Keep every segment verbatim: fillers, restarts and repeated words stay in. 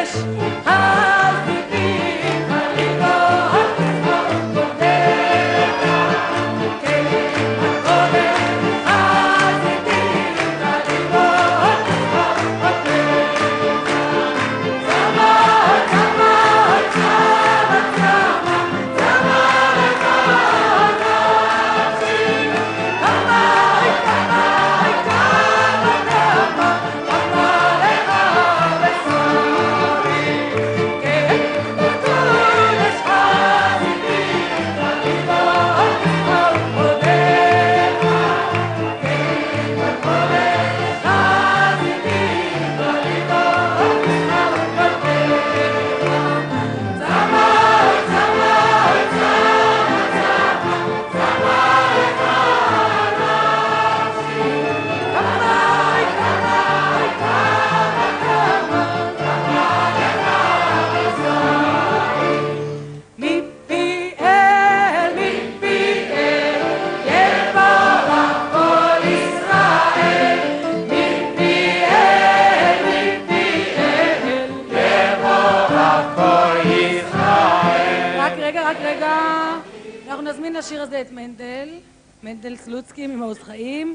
השיר הזה את מנדל, מנדל סלוצקי ממעוז חיים.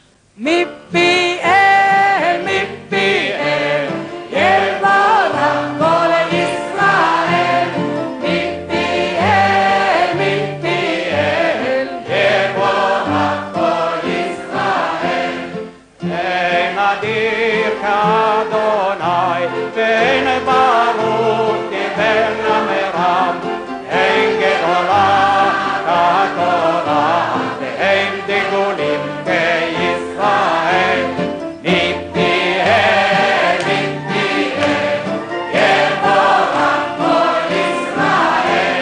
מפיהם, מפיהם, יבורך כל ישראל. מפיהם, מפיהם, יבורך כל ישראל. אין אדיר כאדוני, ואין ברוך כבן המרם, אין גדולה התורה, והם דגולים כישראל. מפיהם, מפיהם, יבורך כל ישראל.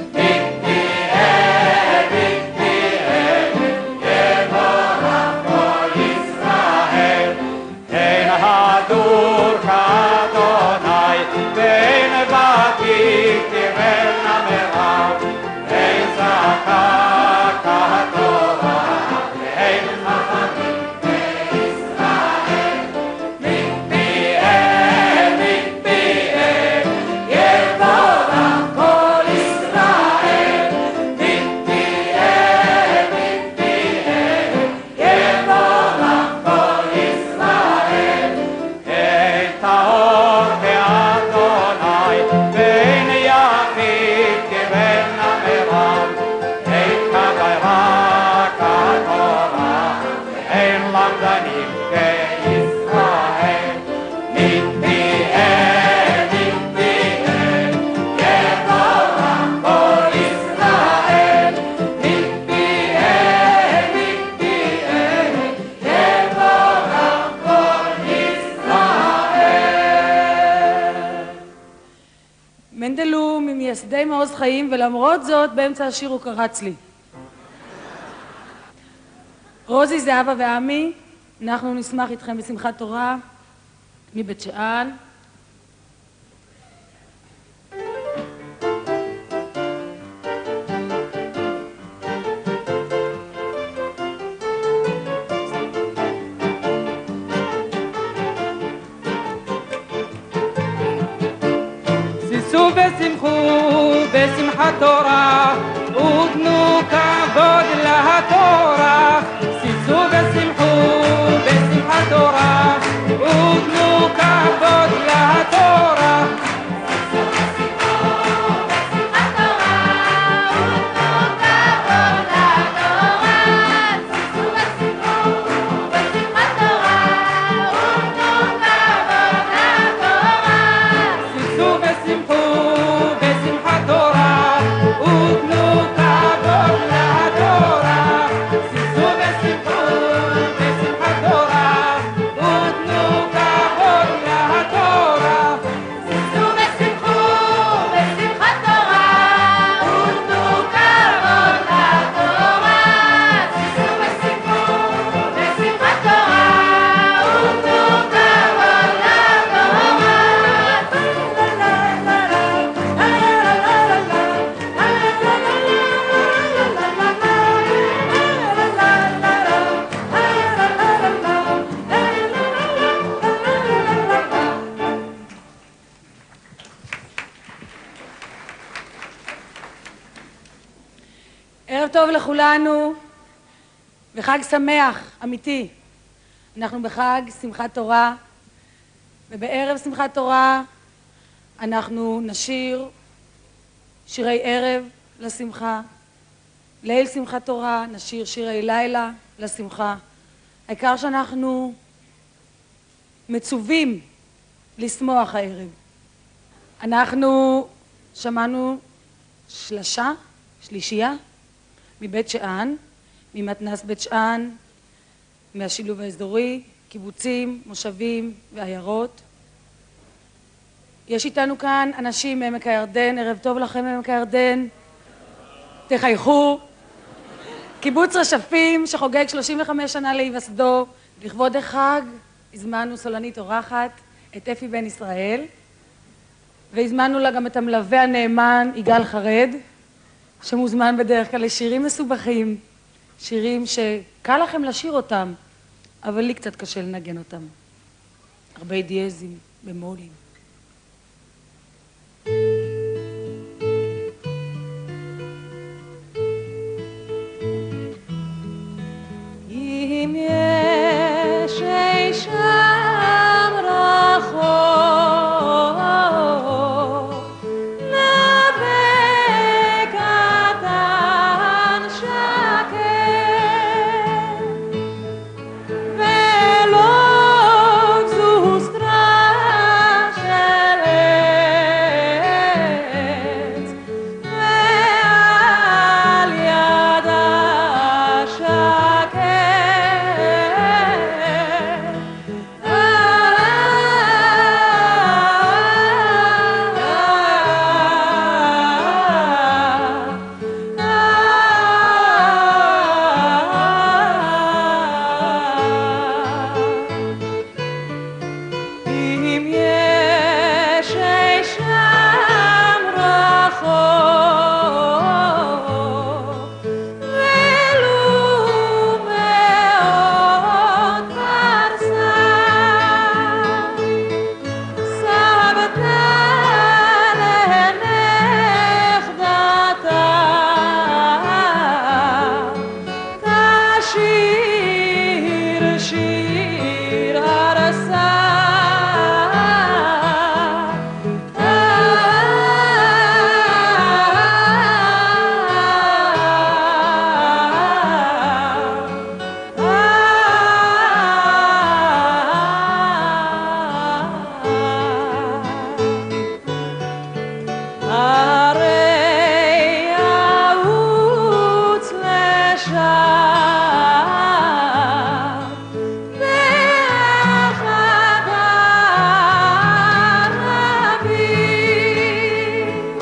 מפיהם, מפיהם, יבורך כל ישראל. אין הדור כאדוני, ואין ותיק כבן המרם, אין זכה כתורה, ואין חכמים בישראל. מפיהם, מפיהם, יבורך כל ישראל. מפיהם, מפיהם, יבורך כל ישראל. אין טהור כאדוני, ואין יחיד כבן המרם, אין כתורה כתורה, ואין למדנים כישראל. מפיהם, מפיהם, יבורך כל ישראל. מפיהם, מפיהם, יבורך כל ישראל. מנדל הוא ממייסדי מעוז חיים, ולמרות זאת באמצע השיר הוא קרץ לי. רוזי, זהבה ועמי, אנחנו נשמח איתכם בשמחת תורה מבית שאן. שישו ושמחו בשמחת תורה, ותנו כבוד לתורה. שישו ושמחו בשמחת תורה, ותנו כבוד לתורה. שישו ושמחו בשמחת תורה, ותנו לכולנו וחג שמח, אמיתי. אנחנו בחג שמחת תורה, ובערב שמחת תורה אנחנו נשיר שירי ערב לשמחה, ליל שמחת תורה נשיר שירי לילה לשמחה. העיקר שאנחנו מצווים לשמוח הערב. אנחנו שמענו שלשה, שלישייה, מבית שאן, ממתנ"ס בית שאן, מהשילוב האזורי, קיבוצים, מושבים ועיירות. יש איתנו כאן אנשים מעמק הירדן, ערב טוב לכם מעמק הירדן, תחייכו. קיבוץ רשפים שחוגג שלושים וחמש שנה להיווסדו, לכבוד החג הזמנו סולנית אורחת את אפי בן ישראל, והזמנו לה גם את המלווה הנאמן יגאל חרד, שמוזמן בדרך כלל לשירים מסובכים, שירים שקל לכם לשיר אותם, אבל לי קצת קשה לנגן אותם. הרבה דיאזים, במולים. אם יש אי שם רחוק נווה קטן שקט ולא גזוסטרה של עץ ועל ידה שקט אם יש אי שם רחוק ולו מאוד פרסה סבתה לנכדתה תשיר שיר ארסה הרי יעוץ לשם באחד הרבים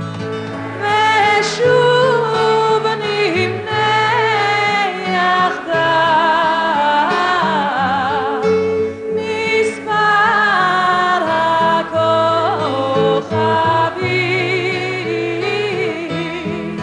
ושוב נמנה יחדיו מספר הכוכבים.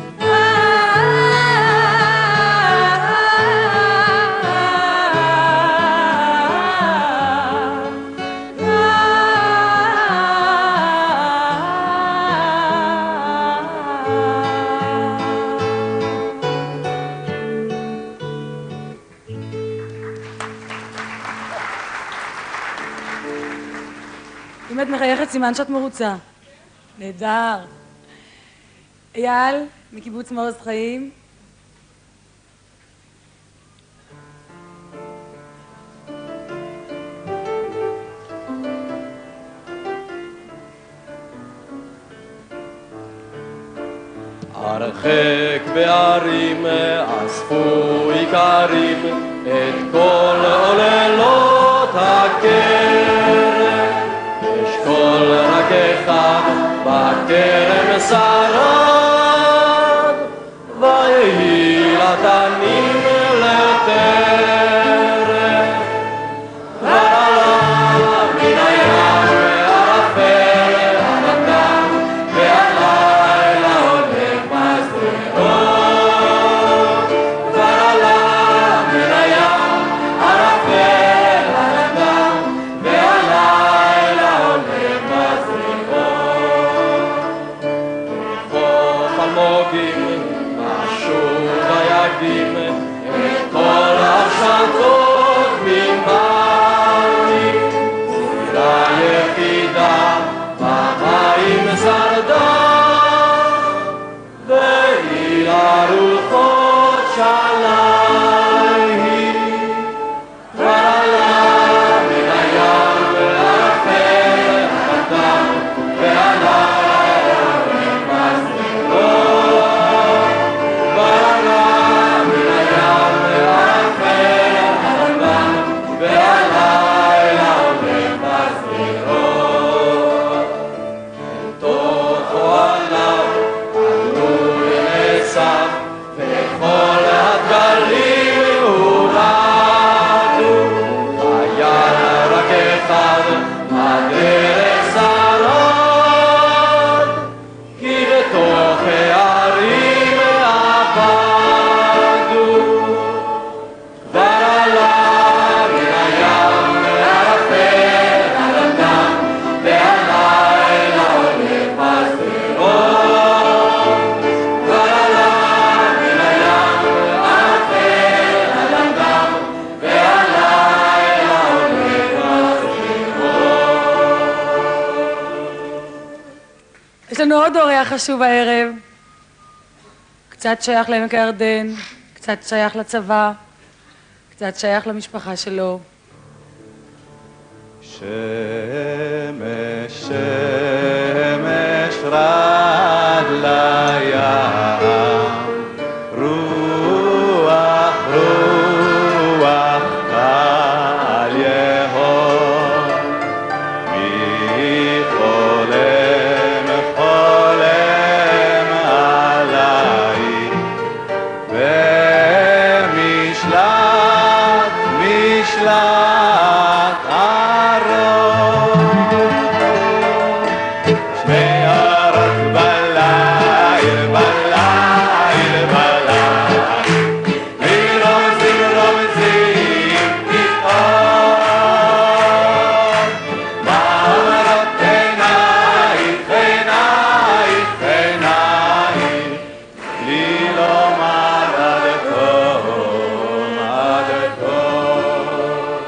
אם את מחייכת סימן שאת מרוצה. נהדר. אייל מקיבוץ מעוז חיים. הרחק בערים אספו איכרים את כל עוללות הכרם, אשכול רק אחד בכרם שרד, ויהי לתנים לטרם. ועלה מן הים וערפל הנתן, והלילה הולך בשדרות. ועלה מן הים ערפל הנתן, והלילה הולך בשדרות. לנו עוד אורח חשוב הערב, קצת שייך לעמק הירדן, קצת שייך לצבא, קצת שייך למשפחה שלו. שמש, שמש רד לים, רוח, רוח קל יהום, מי חולם, חולם עלי, ומשלט, משלט ארוך, שני אורות בליל, בליל, בליל, ורומזים, רומזים פתאום, מה אומרות עינייך, עינייך, עינייך, לי לומר עד תום, עד תום.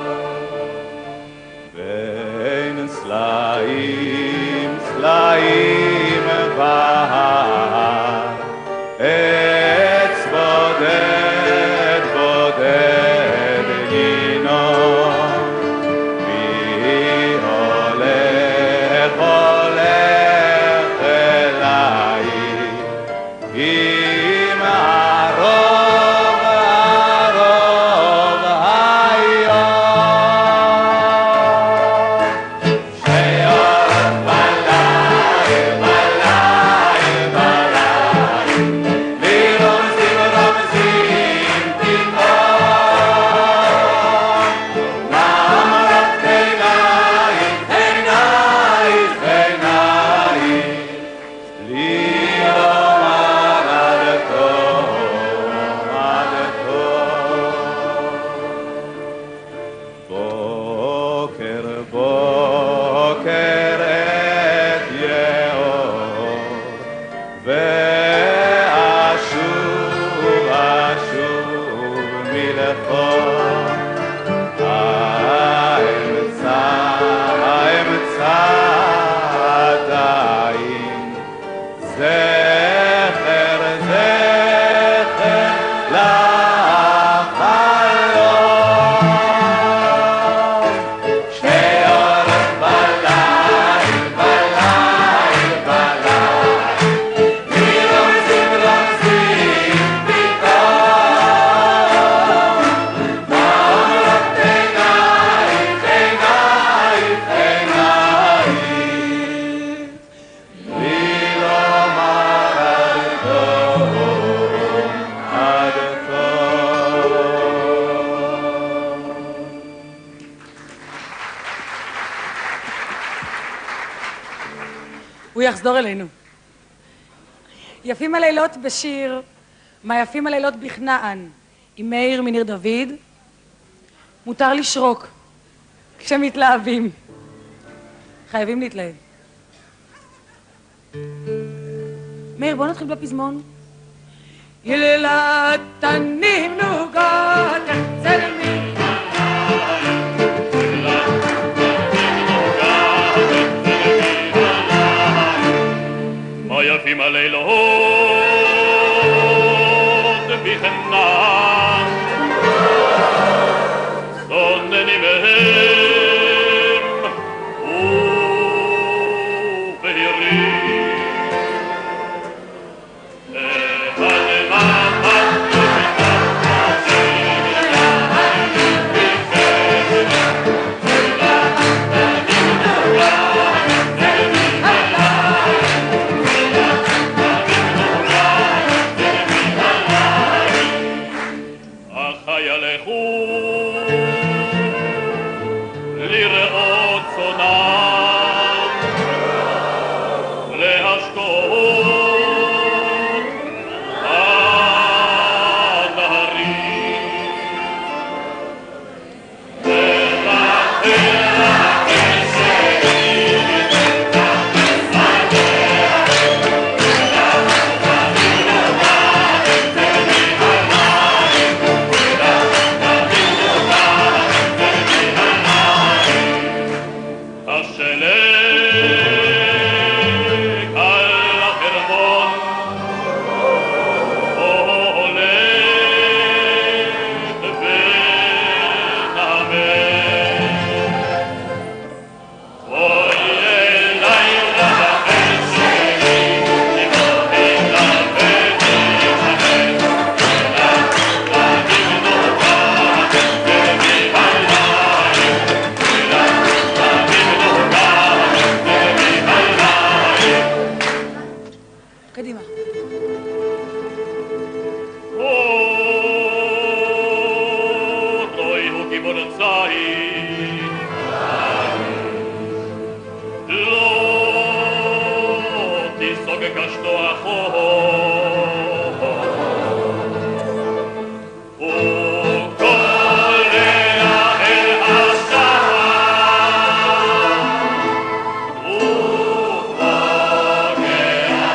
בין סלעים, סלעים בהר, עץ בודד, בודד ינום, מי הולך, הולך אלייך, עם הרוב, הרוב היום. שני אורות בליל, בליל, בליל, לי רומזים, רומזים פתאום, מה אומרות עינייך, עינייך, עינייך, לי לומר עד תום, עד תום. בוקר, בוקר עת יאור, ואשוב, אשוב מלכות, האמצע, האמצע עדיין, זכר, זכר לחלום. שני אורות בליל, בליל, בליל, לי רומזים, רומזים פתאום, מה אומרות עינייך, עינייך, עינייך, לי לומר עד תום, עד תום. הוא יחזור אלינו. יפים הלילות בשיר, מה יפים הלילות בכנען, עם מאיר מניר דוד. מותר לשרוק כשמתלהבים. חייבים להתלהב. מאיר, בוא נתחיל בפזמון. יללת תנים נוגת צלמי, מה יפים הלילות בכנען, זוננים מהם ובהירים, לראות צונם, להשקות הנהרים, ולכן הכסף השלג על זית. לא תיסוג קשתו החור, הוא קולע אל השער, הוא פוגע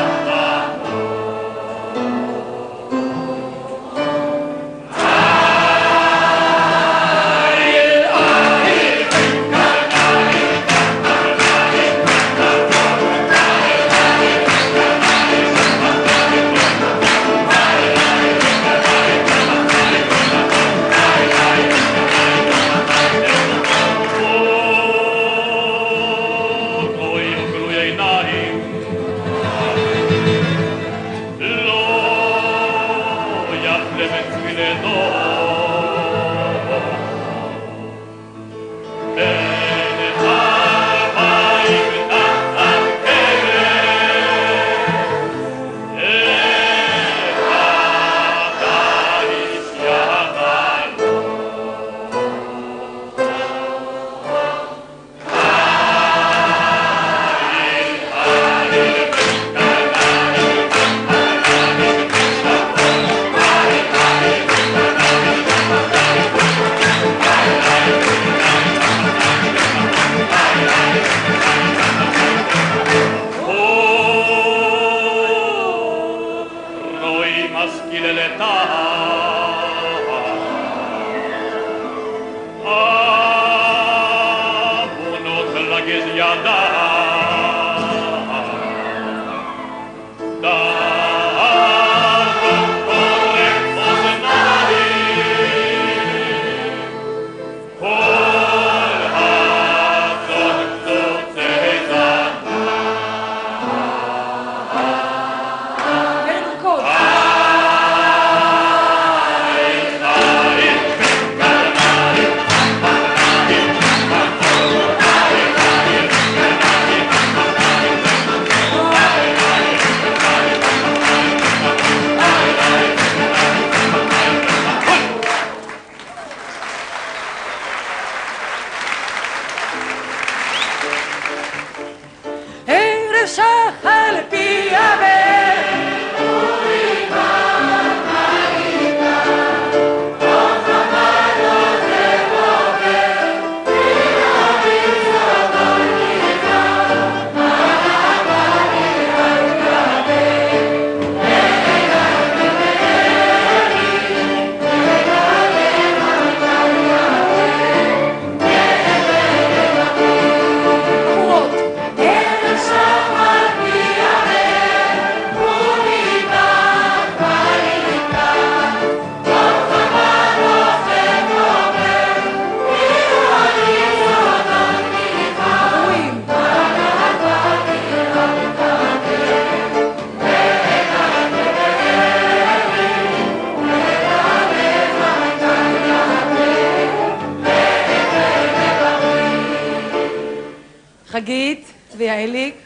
חגית ויעליק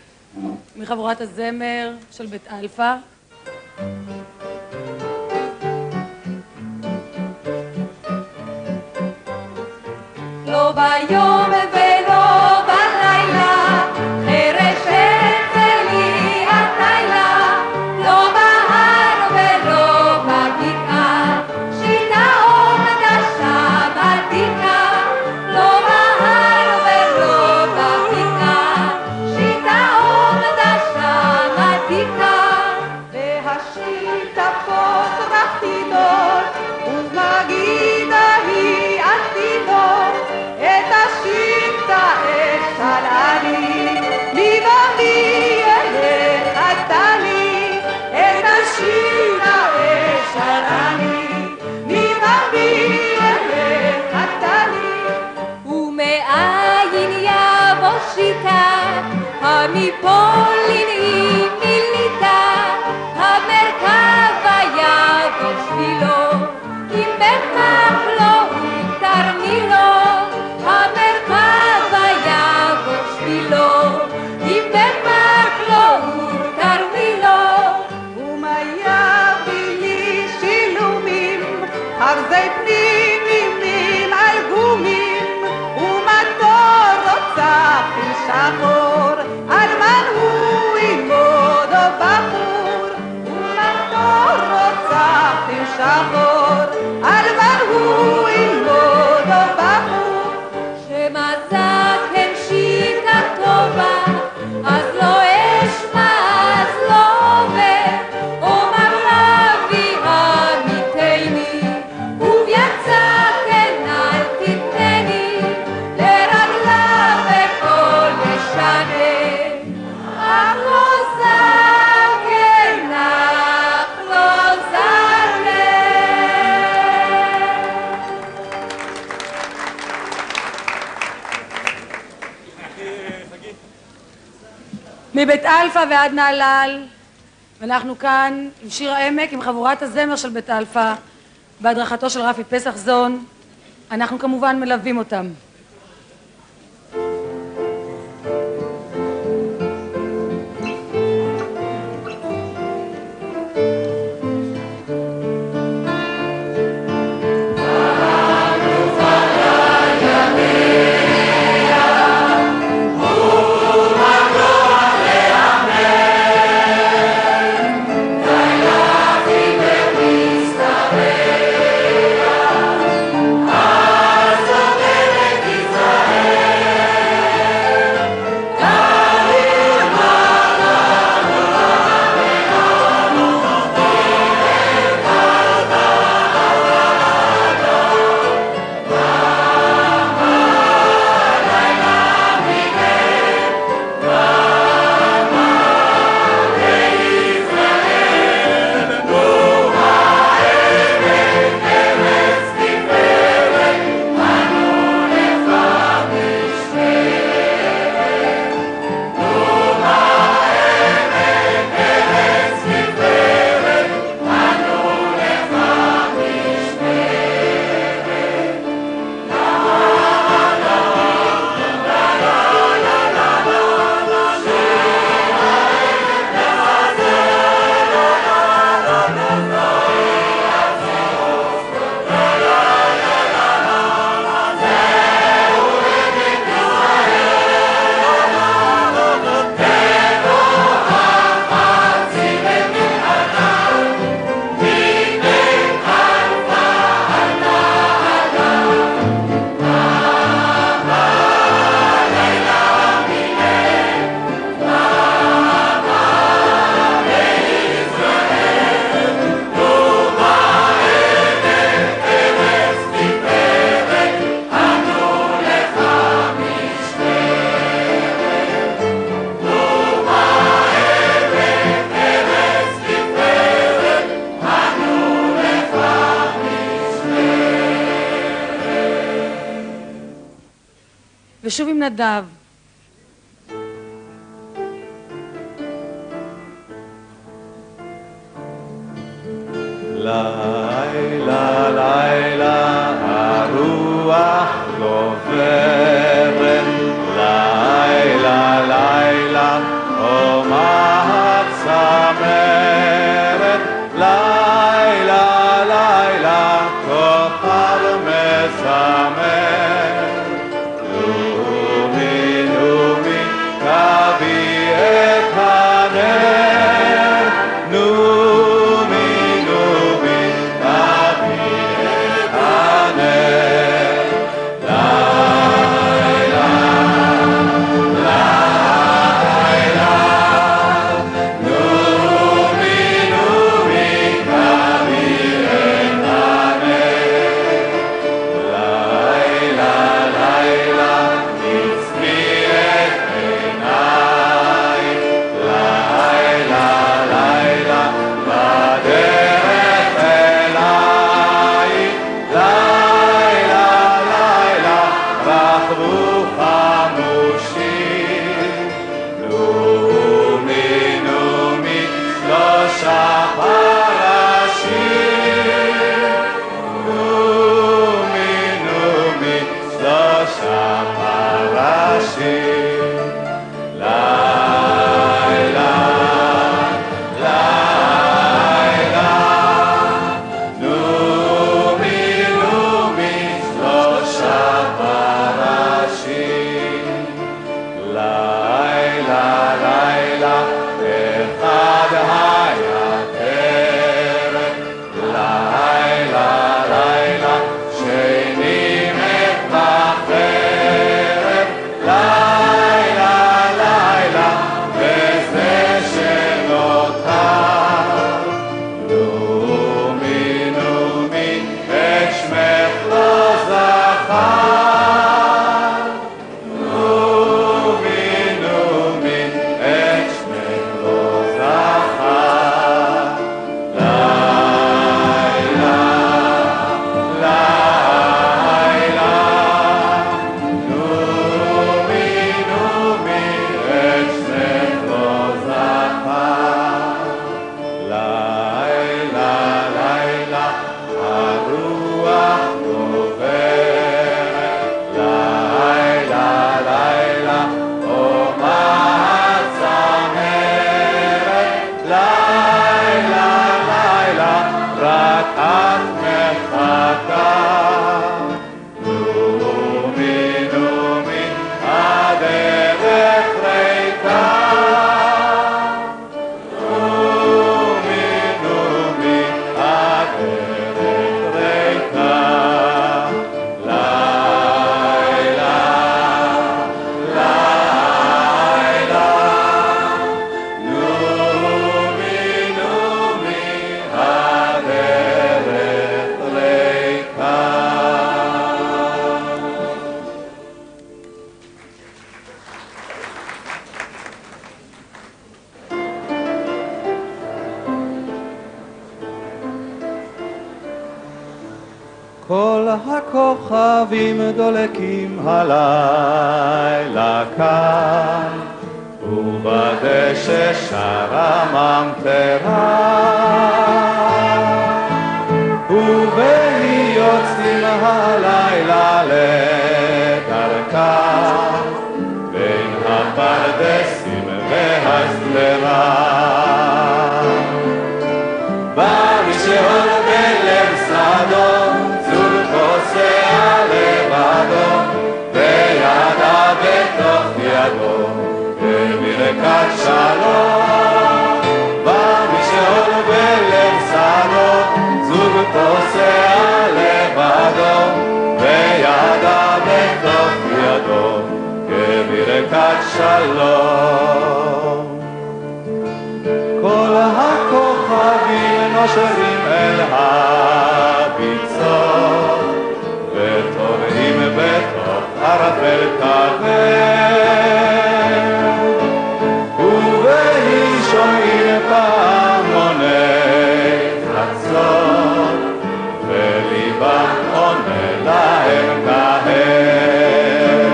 מחבורת הזמר של בית אלפא. לא ביום ולא בלילה, חרשת לי הלילה, לא בהר ולא בבקעה, שיטהון דשה בדיקה, לא בהר ולא בבקעה, שיטהון דשה בדיקה, והשיטה פותרת חידות, ומגידה היא עתידות, את השיטה אשאלני, לבבי אלך לי, את השיטה אשאלני, לבבי אלך לי, ומאין יבוא שיטה, המפולין היא מיליטה, המרכבה יבוא שבילו, אם בכך לא תרמילו, המרכבה יבוא שבילו, אם בכך לא תרמילו, ומה יביא לי שילומים, ארזי פנימימים על גוף מבית אלפא ועד נהלל, ואנחנו כאן עם שיר העמק, עם חבורת הזמר של בית אלפא, בהדרכתו של רפי פסח זון. אנחנו כמובן מלווים אותם. ושוב עם נדב. לילה לילה הרוח גוברת, לילה לילה אומה צמרת, לילה לילה כוכב מזמר. נומי נומי קבי את הנר, נומי נומי קבי את הנר. לילה לילה נומי נומי קבי את הנר. לילה הכוכבים דולקים הלילה כאן, ובדשא שרה ממטרה, ובהי יוצאים הלילה לדרכה, בין הפרדסים והסדרה. בא מי שעוד בלב שדו, זוג פוסע לבדו, וידה בתוך ידו, בברכת שלום. בא מי שעוד בלב שדו, זוג פוסע לבדו, וידה בתוך ידו, בברכת שלום. כל הכוכבים נושרים אל הביצות, וטובעים בתוך ערפל כבד, ובהי שומעים פעמוני חצות, וליבם עונה להם כהד.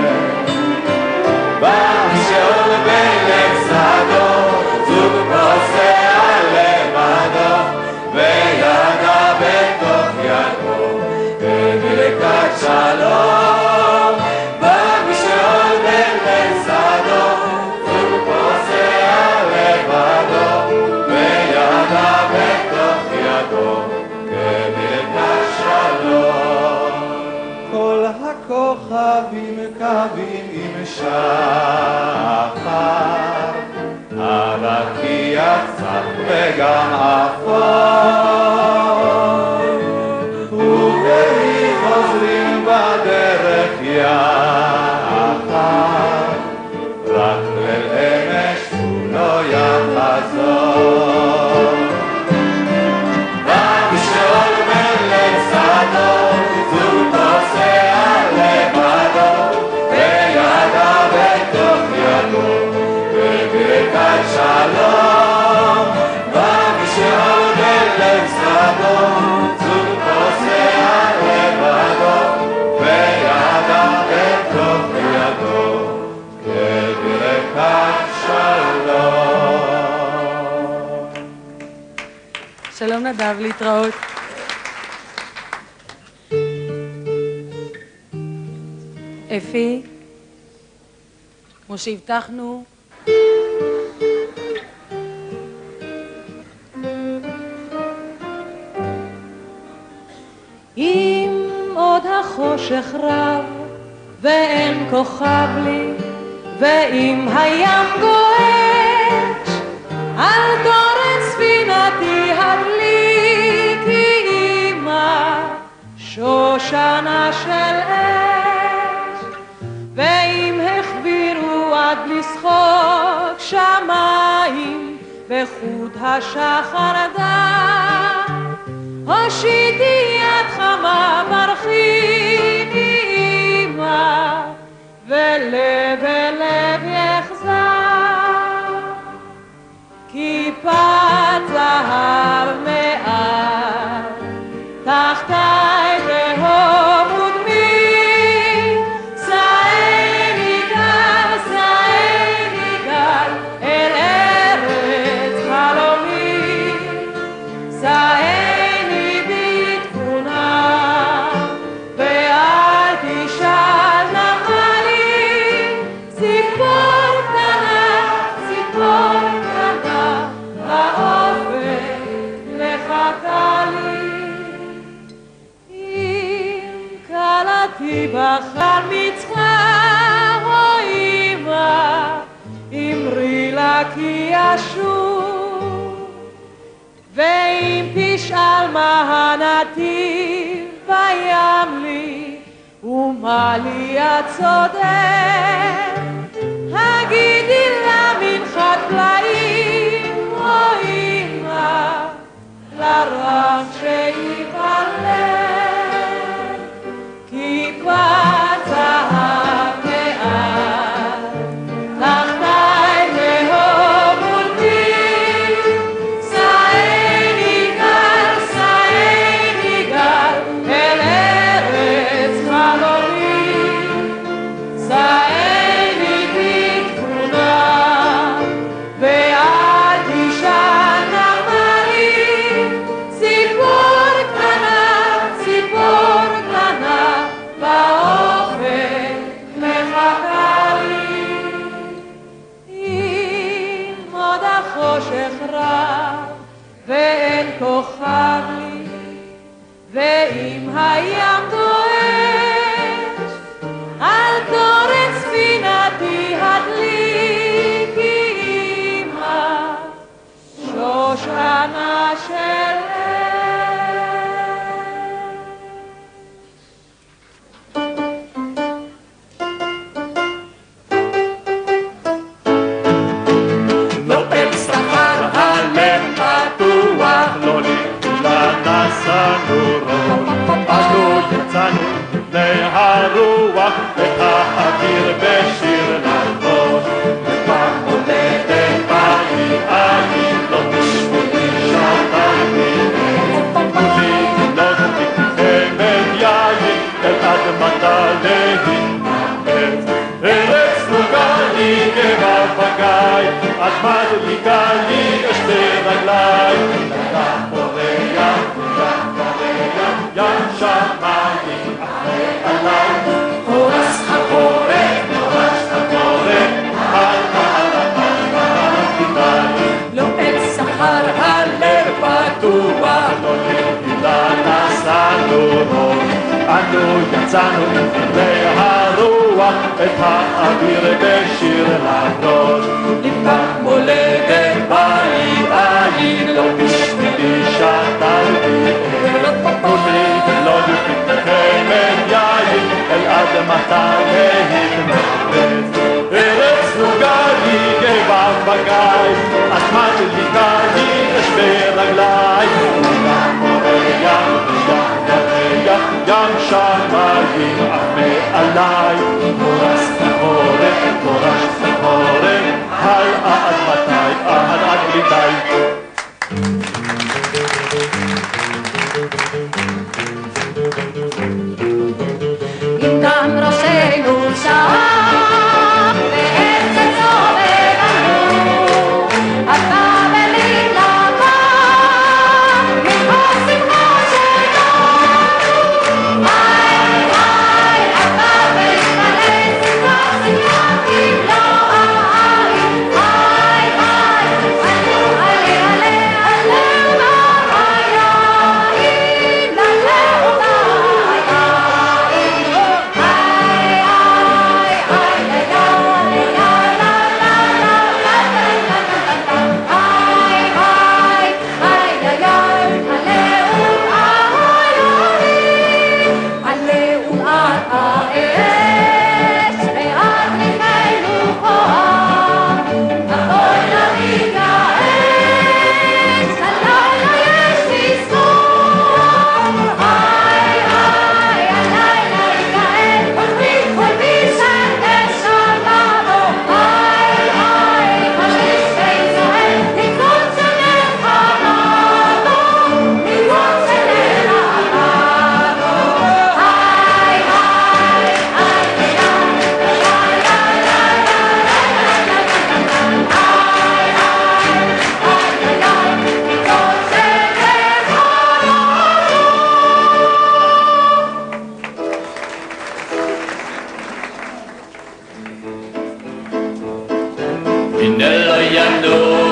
בא שעוד בלב שדו, זוג פוסע לבדו, וידה בתוך ידו, בברכת שלום. בא שעוד בלב שדו, זוג פוסע לבדו, וידה בתוך ידו, בברכת שלום. כל הכוכבים קווים עם שחר, הרקיע צח וגם אפור, ובהי חוזרים בדרך יחד, רק אל אמש הוא לא יחזור. בא בשעול בלב שדו, זוג פוסע לבדו, וידה בתוך ידו, בברכת שלום. בא בשעול בלב שדו, זוג פוסע לבדו, וידה בתוך ידו, בברכת שלום. שלום נדב, להתראות. אפי, כמו שהבטחנו, אם עוד החושך רב ואין כוכב לי, ואם הים גועש, אל תורד ספינתי הדליקי אמא שושנה של אש. ואם החבירו עד לשחוק שמיים בחוט השחר דם, הושיטי יד חמה ברכיני אמא, ולב אל לב יחזר. כיפת זהב מעל תחתיי תהום ודמי, סעני גל, סעני גל אל ארץ חלומי, סעני בתבונה ואל תשאל נחה לי, ציפור קטנה, ציפור קטנה באופן לחכה לי. אם קלעתי בחר מצחר או אמא, אמרי לה כי אשוב, ואם תשאל מה הנתיב בים לי ומה לי הצודק, הגידי לה מנחת פלאים או אמא, לרק שיבלב. כיפת זהב מעל תחתיי תהום ולבי, סעני גל, סעני גל אל ארץ לפני הרוח, את האוויר בשיר לחבוש. במולדת בית אני לא בשבילי שתלתי, לי לא תתחמד יין אל אדמתה להתנחם. ארץ סנוגה לי כרב בגיא, אדמה דליקה לי אשתי רגלי. ים בורח, ים בורח, ים שמיים אחרי עליי. חורס חפורת, חורס חפורת, על לא את שכר הלב פתוח, לא נפילה נסענו רוב. אנו יצאנו עם דברי הרוח, את האוויר בשיר לחדוש. במולדת בית אני לא בשבילי שתלתי ולי ולא תתחמד יין אל אדמתה להתנחם. ארץ סנוגה לי גבעת בגיא, אדמה דליקה לי אשתי רגלי. ים בורח, ים בורח, ים שמיים אף מעלי. חורש חפורת, חורש חפורת, על אדמתי, על אדמתי. אם דם ראשנו שח וארץ צובב ענו, אתה ולילבה מכל שמחה שלנו. היי היי אתה ולמלא שמחה שמחה תמלוא העין. היי היי עלה עלה עלה עלה ביין ללב הנה לא ידעו